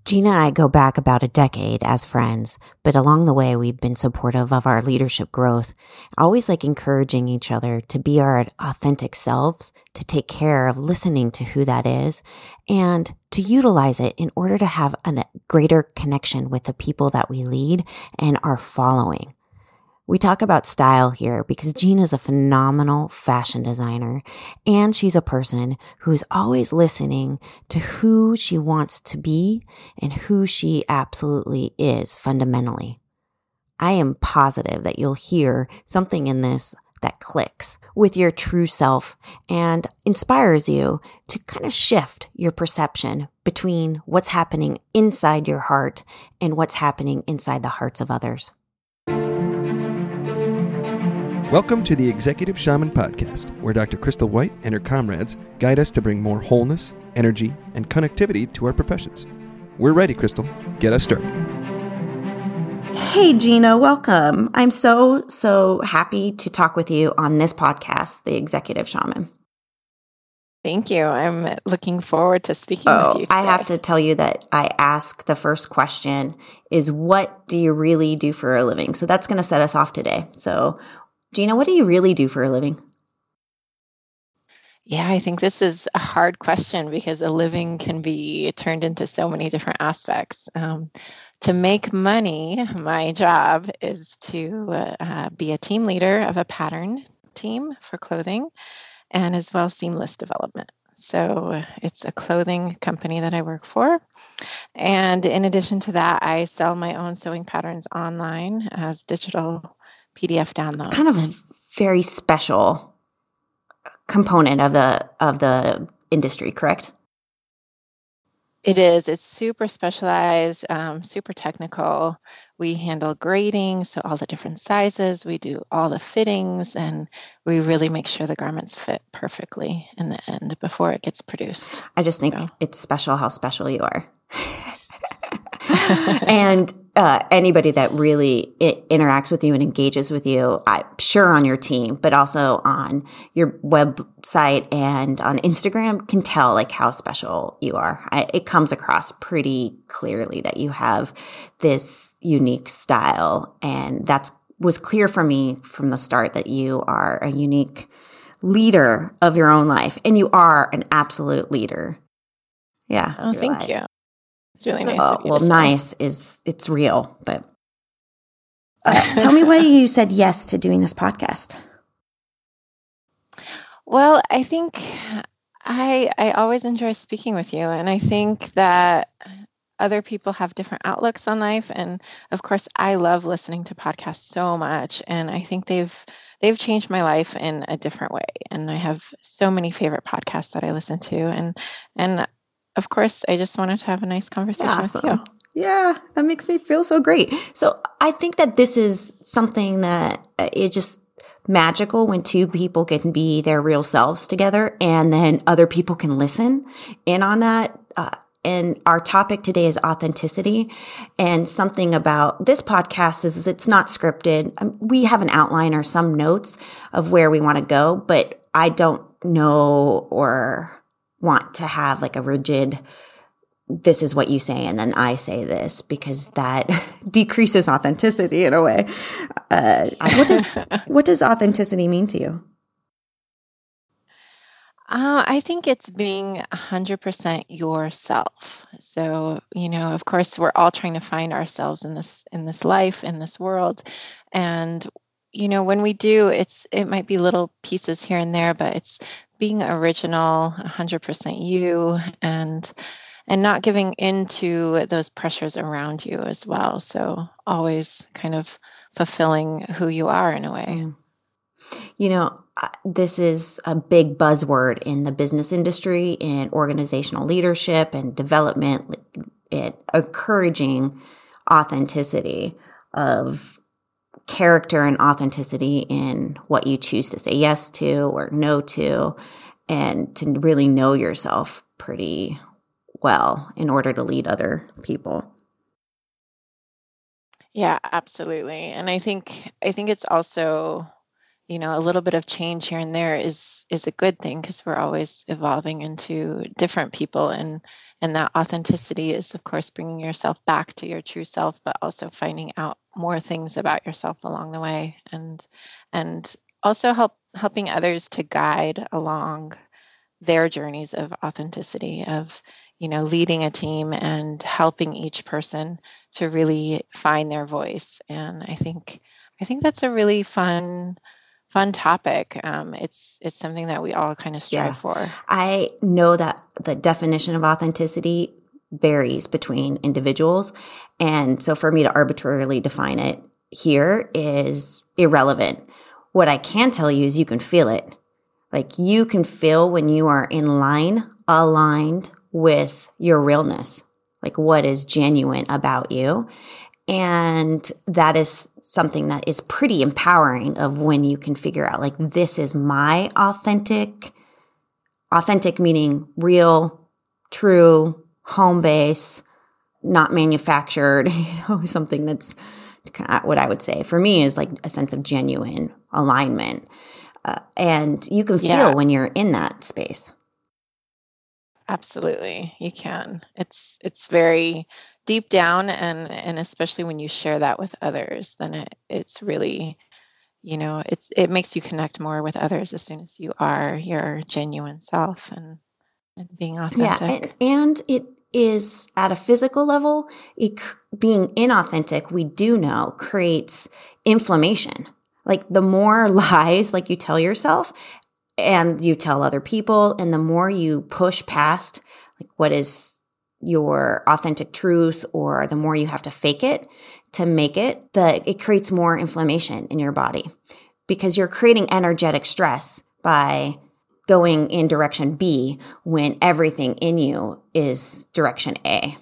Gina and I go back about a decade as friends, but along the way, we've been supportive of our leadership growth, always encouraging each other to be our authentic selves, to take care of listening to who that is, and to utilize it in order to have a greater connection with the people that we lead and are following. We talk about style here because Gina's a phenomenal fashion designer, and she's a person who's always listening to who she wants to be and who she absolutely is fundamentally. I am positive that you'll hear something in this that clicks with your true self and inspires you to kind of shift your perception between what's happening inside your heart and what's happening inside the hearts of others. Welcome to the Executive Shaman Podcast, where Dr. Crystal White and her comrades guide us to bring more wholeness, energy, and connectivity to our professions. We're ready, Crystal. Get us started. Hey, Gina, welcome. I'm so happy to talk with you on this podcast, The Executive Shaman. Thank you. I'm looking forward to speaking with you today. I have to tell you that I ask the first question is, what do you really do for a living? So that's going to set us off today. So Gina, what do you really do for a living? Yeah, I think this is a hard question because a living can be turned into so many different aspects. To make money, my job is to be a team leader of a pattern team for clothing and as well seamless development. So it's a clothing company that I work for. And in addition to that, I sell my own sewing patterns online as digital PDF downloads. It's kind of a very special component of the industry, correct? It is. It's super specialized, super technical. We handle grading, so all the different sizes. We do all the fittings, and we really make sure the garments fit perfectly in the end before it gets produced. I just think it's special how special you are. And anybody that really interacts with you and engages with you, I'm sure on your team, but also on your website and on Instagram, can tell how special you are. It comes across pretty clearly that you have this unique style, and that was clear for me from the start that you are a unique leader of your own life, and you are an absolute leader. Yeah. Oh, thank you. It's really nice of you well, to say. nice is it's real, but tell me why you said yes to doing this podcast. Well, I think I always enjoy speaking with you, and I think that other people have different outlooks on life, and of course, I love listening to podcasts so much, and I think they've changed my life in a different way, and I have so many favorite podcasts that I listen to, and of course, I just wanted to have a nice conversation with you. Yeah, that makes me feel so great. So I think that this is something that it's just magical when two people can be their real selves together, and then other people can listen in on that. And our topic today is authenticity. And something about this podcast is it's not scripted. We have an outline or some notes of where we want to go, but I don't know or want to have a rigid, this is what you say and then I say this, because that decreases authenticity in a way. What does authenticity mean to you? I think it's being 100% yourself. So, of course, we're all trying to find ourselves in this life, in this world. And, when we do, it might be little pieces here and there, but it's being original, 100% you, and not giving into those pressures around you as well. So always kind of fulfilling who you are in a way. This is a big buzzword in the business industry, in organizational leadership and development, encouraging authenticity of character and authenticity in what you choose to say yes to or no to, and to really know yourself pretty well in order to lead other people. Yeah, absolutely. And I think it's also a little bit of change here and there is a good thing, because we're always evolving into different people, and that authenticity is, of course, bringing yourself back to your true self, but also finding out more things about yourself along the way, and also helping others to guide along their journeys of authenticity, of leading a team and helping each person to really find their voice. And I think that's a really fun topic. It's something that we all kind of strive for. I know that the definition of authenticity varies between individuals. And so for me to arbitrarily define it here is irrelevant. What I can tell you is you can feel it. Like, you can feel when you are in line, aligned with your realness, like what is genuine about you. And that is something that is pretty empowering, of when you can figure out, like, this is my authentic meaning real, true, home base, not manufactured, something that's what I would say for me is like a sense of genuine alignment. And you can feel when you're in that space. Absolutely. You can. It's very deep down, and especially when you share that with others, then it's really, it makes you connect more with others as soon as you are your genuine self and being authentic. Yeah, and it is at a physical level, being inauthentic, we do know, creates inflammation. Like, the more lies, like, you tell yourself and you tell other people, and the more you push past, like, what is your authentic truth, or the more you have to fake it to make it, it creates more inflammation in your body, because you're creating energetic stress by going in direction B when everything in you is direction A.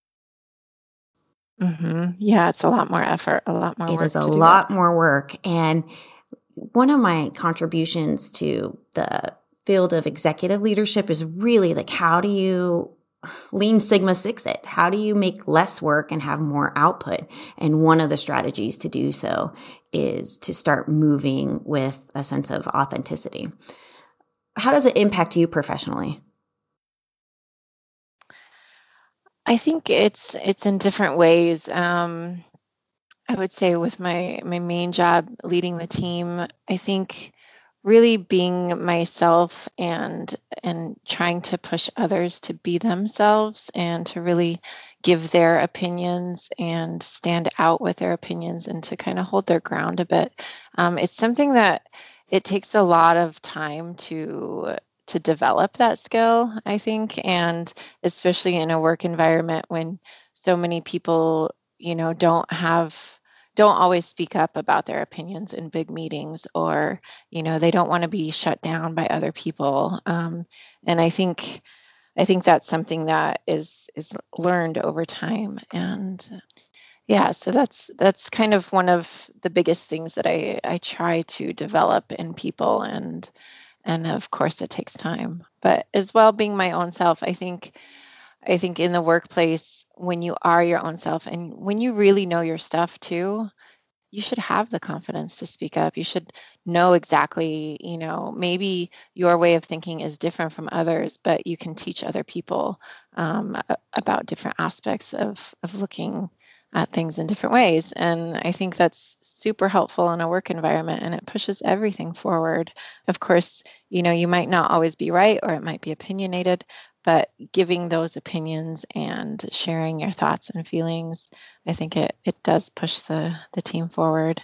Mm-hmm. Yeah, it's a lot more effort, a lot more work. It is a lot more work. And one of my contributions to the field of executive leadership is really like, how do you Lean Sigma Six it? How do you make less work and have more output? And one of the strategies to do so is to start moving with a sense of authenticity. How does it impact you professionally? I think it's in different ways. I would say with my main job, leading the team, I think really being myself and trying to push others to be themselves, and to really give their opinions and stand out with their opinions, and to kind of hold their ground a bit. It's something that it takes a lot of time to develop that skill, I think, and especially in a work environment when so many people, don't always speak up about their opinions in big meetings, or they don't want to be shut down by other people. And I think that's something that is learned over time. And yeah, so that's kind of one of the biggest things that I try to develop in people, and of course it takes time, but as well, being my own self. I think in the workplace, when you are your own self and when you really know your stuff too, you should have the confidence to speak up. You should know exactly, maybe your way of thinking is different from others, but you can teach other people about different aspects of looking at things in different ways. And I think that's super helpful in a work environment, and it pushes everything forward. Of course, you might not always be right, or it might be opinionated, but giving those opinions and sharing your thoughts and feelings, I think it does push the team forward.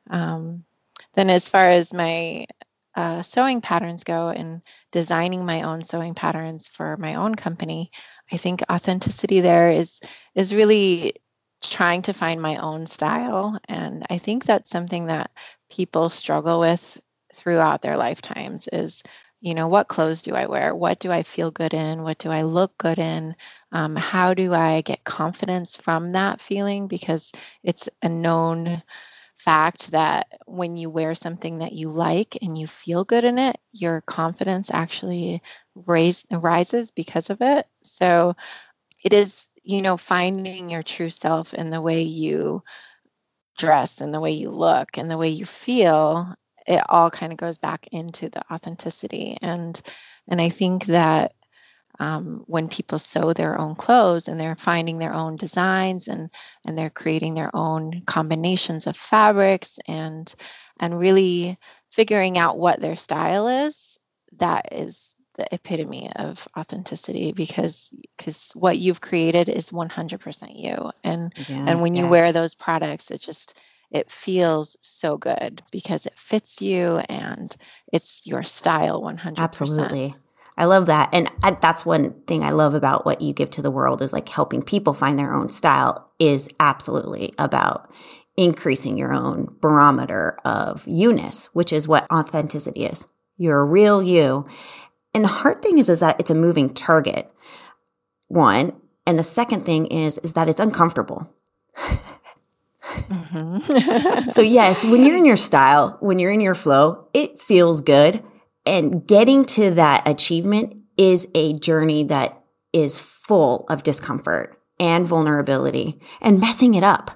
Then as far as my sewing patterns go, and designing my own sewing patterns for my own company, I think authenticity there is really trying to find my own style. And I think that's something that people struggle with throughout their lifetimes is, what clothes do I wear? What do I feel good in? What do I look good in? How do I get confidence from that feeling? Because it's a known fact that when you wear something that you like and you feel good in it, your confidence actually rises because of it. So it is, finding your true self in the way you dress and the way you look and the way you feel. it all kind of goes back into the authenticity. And I think that when people sew their own clothes and they're finding their own designs and they're creating their own combinations of fabrics and really figuring out what their style is, that is the epitome of authenticity, because what you've created is 100% you. And when you wear those products, it feels so good because it fits you and it's your style 100%. Absolutely. I love that. And that's one thing I love about what you give to the world, is like helping people find their own style is absolutely about increasing your own barometer of you-ness, which is what authenticity is. You're a real you. And the hard thing is that it's a moving target, one. And the second thing is that it's uncomfortable. Mm-hmm. So yes, when you're in your style, when you're in your flow, it feels good. And getting to that achievement is a journey that is full of discomfort and vulnerability and messing it up.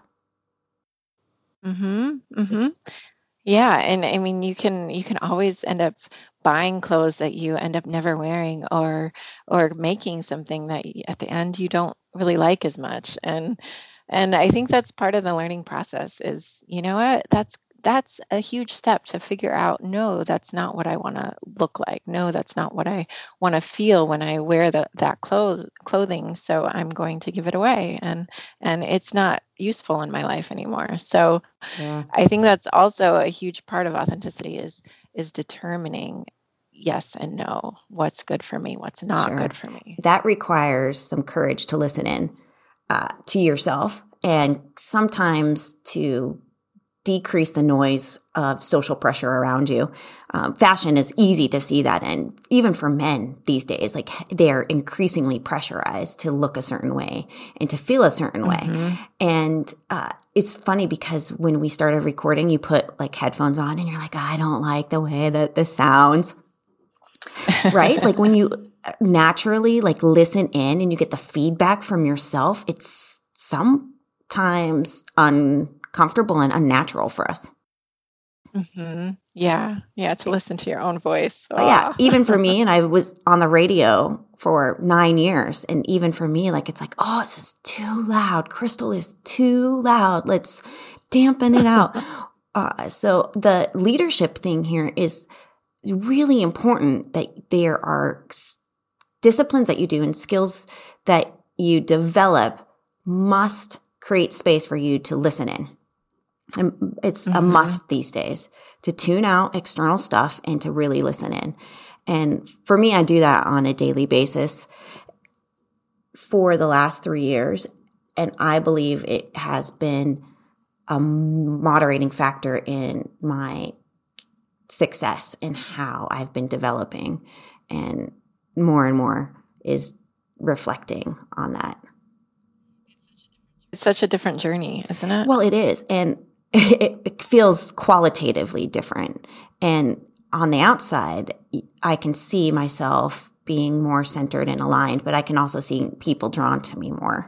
Mm-hmm. Mm-hmm. Yeah. And I mean, you can always end up buying clothes that you end up never wearing, or making something that at the end you don't really like as much. And I think that's part of the learning process is, you know what, that's a huge step to figure out, no, that's not what I want to look like. No, that's not what I want to feel when I wear that clothing. So I'm going to give it away. And it's not useful in my life anymore. So I think that's also a huge part of authenticity is determining yes and no, what's good for me, what's not good for me. That requires some courage to listen in to yourself, and sometimes to decrease the noise of social pressure around you. Fashion is easy to see that in. Even for men these days, like they're increasingly pressurized to look a certain way and to feel a certain way. And it's funny because when we started recording, you put like headphones on and you're like, I don't like the way that this sounds. Right? Like when you naturally like listen in and you get the feedback from yourself, it's sometimes uncomfortable and unnatural for us. Mm-hmm. Yeah. To listen to your own voice. Oh. Yeah. Even for me, and I was on the radio for 9 years. And even for me, like, it's like, oh, this is too loud. Crystal is too loud. Let's dampen it out. So the leadership thing here is really important, that there are disciplines that you do and skills that you develop must create space for you to listen in. And it's a must these days to tune out external stuff and to really listen in. And for me, I do that on a daily basis for the last 3 years. And I believe it has been a moderating factor in my success and how I've been developing. And more is reflecting on that. It's such a different journey, isn't it? Well, it is. And it feels qualitatively different. And on the outside, I can see myself being more centered and aligned, but I can also see people drawn to me more.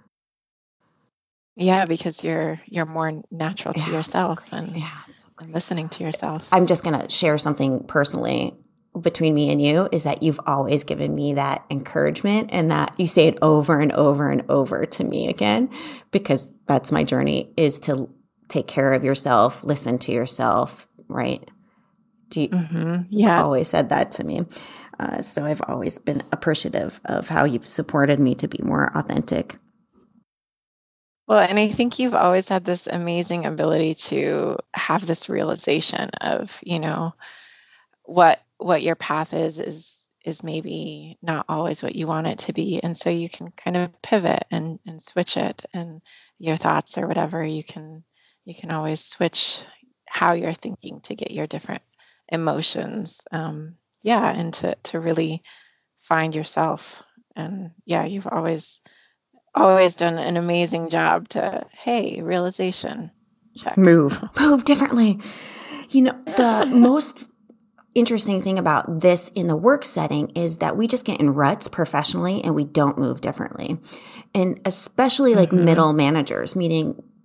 Yeah, because you're more natural to yourself and listening to yourself. I'm just going to share something personally between me and you, is that you've always given me that encouragement, and that you say it over and over and over to me again, because that's my journey, is to take care of yourself, listen to yourself, right? You always said that to me. So I've always been appreciative of how you've supported me to be more authentic. Well, and I think you've always had this amazing ability to have this realization of, you know, what your path is maybe not always what you want it to be. And so you can kind of pivot and switch it, and your thoughts or whatever, you can always switch how you're thinking to get your different emotions. And to really find yourself. And you've always done an amazing job to, realization, check. Move differently. You know, the most interesting thing about this in the work setting is that we just get in ruts professionally and we don't move differently. And especially like middle managers, meaning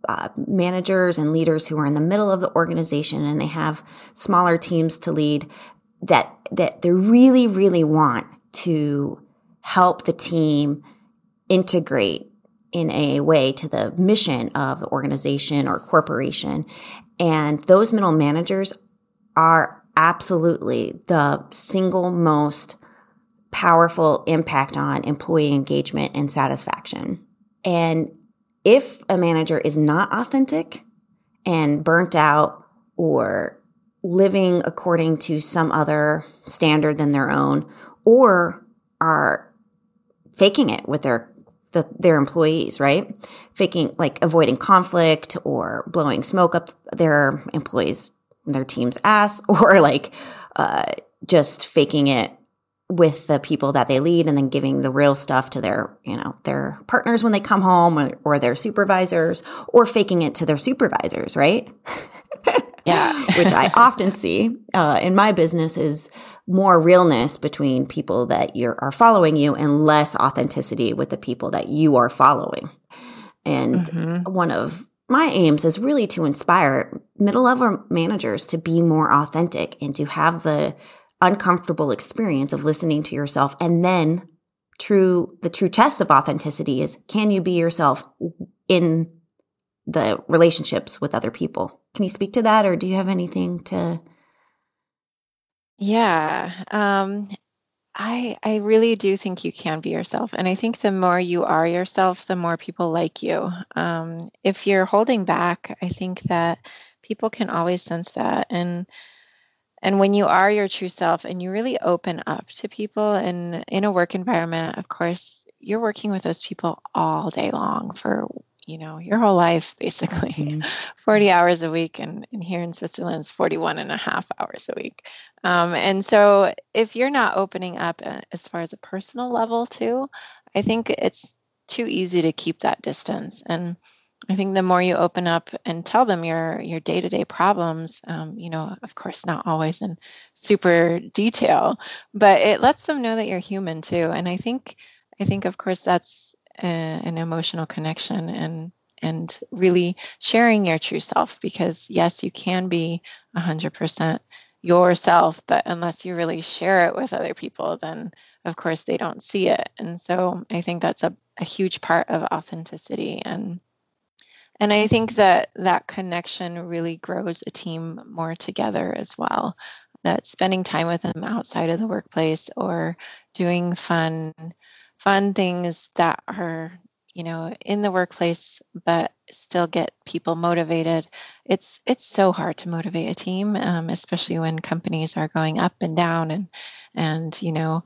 managers and leaders who are in the middle of the organization and they have smaller teams to lead, that they really, really want to help the team integrate in a way to the mission of the organization or corporation. And those middle managers are absolutely the single most powerful impact on employee engagement and satisfaction. And if a manager is not authentic and burnt out or living according to some other standard than their own, or are faking it with their employees, right? Faking, like avoiding conflict or blowing smoke up their employees, their team's ass, or like just faking it with the people that they lead and then giving the real stuff to their partners when they come home or their supervisors, or faking it to their supervisors, right? Yeah. Which I often see in my business is more realness between people that are following you and less authenticity with the people that you are following. And one of my aims is really to inspire middle-level managers to be more authentic and to have the uncomfortable experience of listening to yourself. And then the true test of authenticity is, can you be yourself in the relationships with other people? Can you speak to that, or do you have anything to? Yeah. I really do think you can be yourself. And I think the more you are yourself, the more people like you. If you're holding back, I think that people can always sense that. And when you are your true self and you really open up to people, and in a work environment, of course, you're working with those people all day long for your whole life, basically 40 hours a week. And here in Switzerland, it's 41 and a half hours a week. And so if you're not opening up as far as a personal level too, I think it's too easy to keep that distance. And I think the more you open up and tell them your day-to-day problems, of course, not always in super detail, but it lets them know that you're human too. And I think, of course, that's an emotional connection and really sharing your true self, because yes, you can be 100% yourself, but unless you really share it with other people, then of course they don't see it. And so I think that's a huge part of authenticity. And I think that connection really grows a team more together as well. That spending time with them outside of the workplace or doing fun things that are, in the workplace, but still get people motivated. It's so hard to motivate a team, especially when companies are going up and down and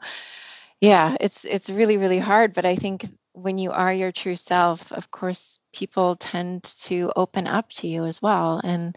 yeah, it's really, really hard. But I think when you are your true self, of course, people tend to open up to you as well. And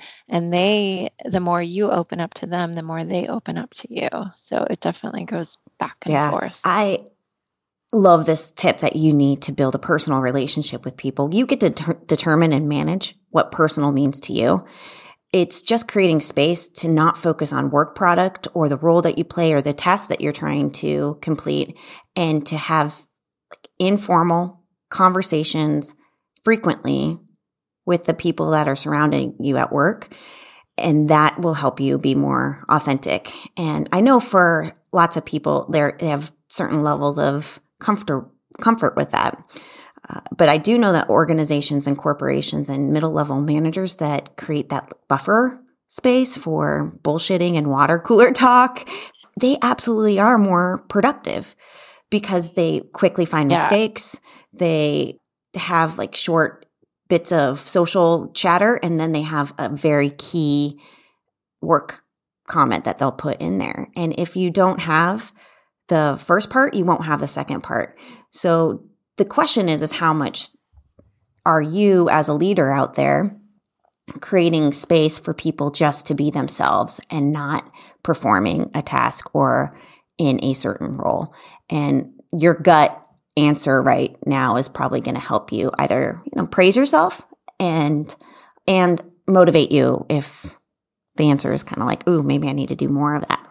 the more you open up to them, the more they open up to you. So it definitely goes back and forth. I love this tip that you need to build a personal relationship with people. You get to determine and manage what personal means to you. It's just creating space to not focus on work product or the role that you play or the task that you're trying to complete, and to have informal conversations frequently with the people that are surrounding you at work. And that will help you be more authentic. And I know for lots of people, they have certain levels of comfort with that. But I do know that organizations and corporations and middle-level managers that create that buffer space for bullshitting and water cooler talk, they absolutely are more productive because they quickly find mistakes. They have like short bits of social chatter, and then they have a very key work comment that they'll put in there. And if you don't have the first part, you won't have the second part. So the question is how much are you as a leader out there creating space for people just to be themselves and not performing a task or in a certain role? And your gut answer right now is probably going to help you either, praise yourself and motivate you if the answer is kind of like, ooh, maybe I need to do more of that.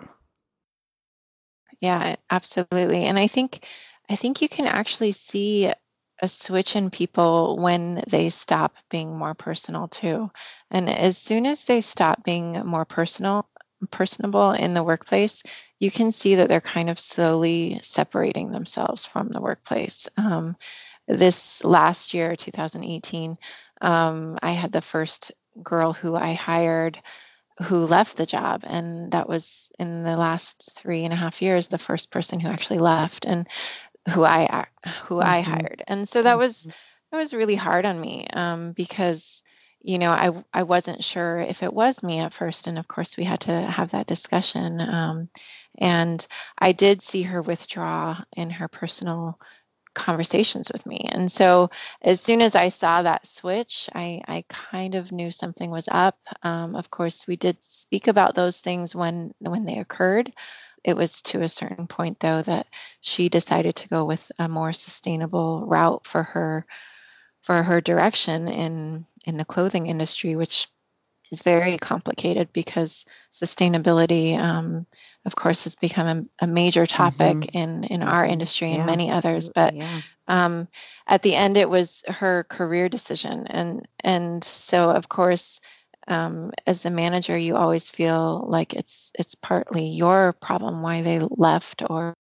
Yeah, absolutely. And I think you can actually see a switch in people when they stop being more personal too. And as soon as they stop being more personable in the workplace, you can see that they're kind of slowly separating themselves from the workplace. This last year, 2018, I had the first girl who I hired who left the job. And that was in the last 3.5 years, the first person who actually left and who I hired. And so that was really hard on me because, I wasn't sure if it was me at first. And of course, we had to have that discussion. And I did see her withdraw in her personal conversations with me. And so as soon as I saw that switch, I kind of knew something was up. Of course, we did speak about those things when they occurred. It was to a certain point, though, that she decided to go with a more sustainable route for her direction in the clothing industry, which is very complicated because sustainability, of course, has become a major topic in our industry and many others. But at the end, it was her career decision. And so, of course, as a manager, you always feel like it's partly your problem why they left or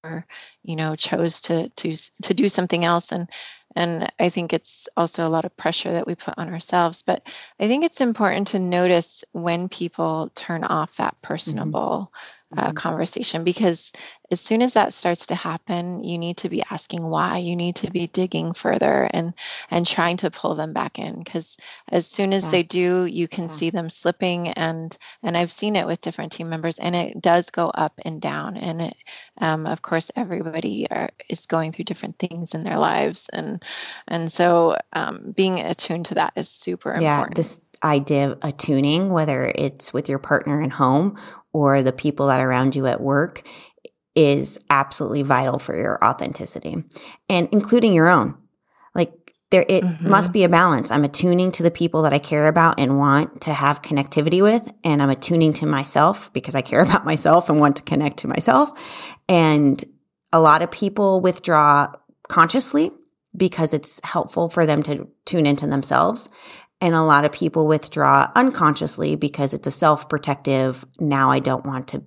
chose to do something else. And I think it's also a lot of pressure that we put on ourselves. But I think it's important to notice when people turn off that personable conversation, because as soon as that starts to happen, you need to be asking why. You need to be digging further and trying to pull them back in, because as soon as they do, you can see them slipping. And I've seen it with different team members, and it does go up and down. And it, of course, everybody is going through different things in their lives, and so being attuned to that is super important. This idea of attuning, whether it's with your partner in home or the people that are around you at work, is absolutely vital for your authenticity, and including your own. Like it must be a balance. I'm attuning to the people that I care about and want to have connectivity with, and I'm attuning to myself because I care about myself and want to connect to myself. And a lot of people withdraw consciously because it's helpful for them to tune into themselves. And a lot of people withdraw unconsciously because it's a self-protective, now I don't want to,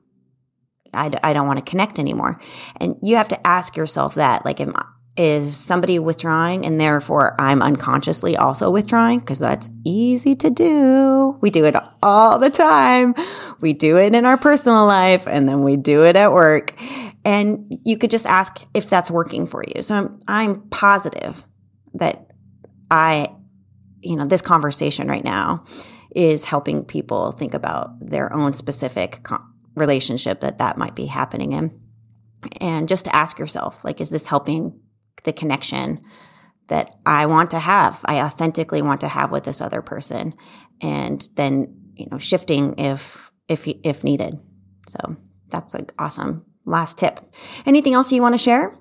I don't want to connect anymore. And you have to ask yourself that, like, is somebody withdrawing and therefore I'm unconsciously also withdrawing? Because that's easy to do. We do it all the time. We do it in our personal life and then we do it at work. And you could just ask if that's working for you. So I'm positive that this conversation right now is helping people think about their own specific relationship that might be happening in. And just to ask yourself, like, is this helping the connection that I want to have, I authentically want to have with this other person? And then, shifting if needed. So that's an awesome last tip. Anything else you want to share?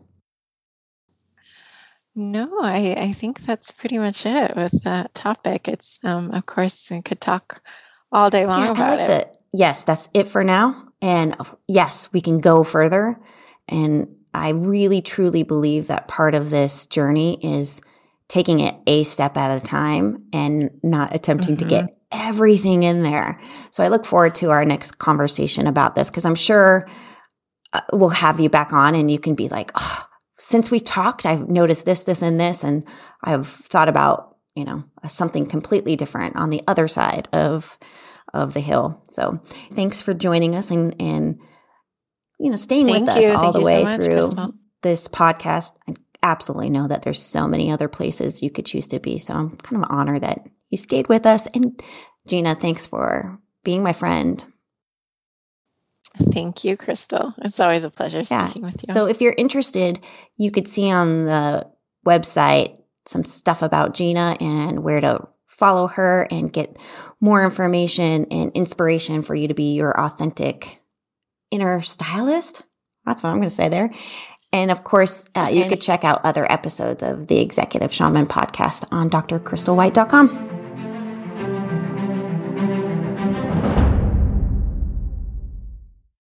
No, I think that's pretty much it with that topic. It's, of course, we could talk all day long about it. Yes, that's it for now. And yes, we can go further. And I really, truly believe that part of this journey is taking it a step at a time and not attempting to get everything in there. So I look forward to our next conversation about this, because I'm sure we'll have you back on and you can be like, oh, since we've talked, I've noticed this, this, and this, and I've thought about, something completely different on the other side of the hill. So thanks for joining us and staying with us all the way through this podcast. I absolutely know that there's so many other places you could choose to be. So I'm kind of honored that you stayed with us. And Gina, thanks for being my friend. Thank you, Crystal. It's always a pleasure speaking with you. So if you're interested, you could see on the website some stuff about Gina and where to follow her and get more information and inspiration for you to be your authentic inner stylist. That's what I'm going to say there. And of course, you could check out other episodes of the Executive Shaman podcast on drcrystalwhite.com.